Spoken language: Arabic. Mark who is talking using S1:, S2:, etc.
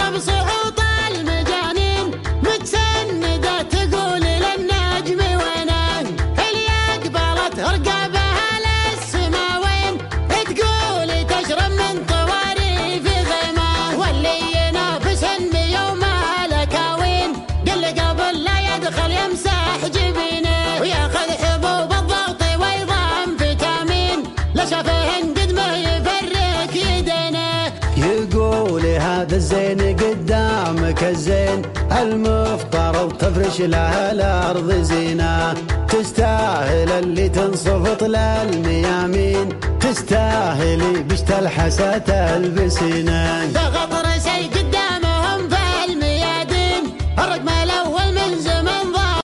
S1: بصعوط المجانين متسندة تقول للنجم وينه اللي أقبلت رقابها للسماوين تقول تشرب من طواري في غيمه واللي ينافس بيوم الأكاوين قل قبل لا يدخل يمسح جبينه وياخذ حبوب الضغط ويضام فيتامين لا شافهن قد ما يفرك يدينه.
S2: يقول هذا الزين قدامك الزين المفطر وتفرش له الارض زينه تستاهل اللي تنصفط للميامين تستاهلي بشت الحسا تلبسينه.